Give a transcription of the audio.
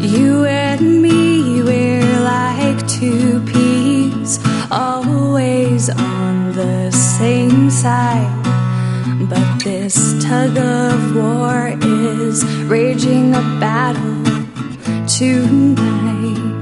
You and me, we're like two peas, always on the same side. But this tug of war is raging a battle tonight.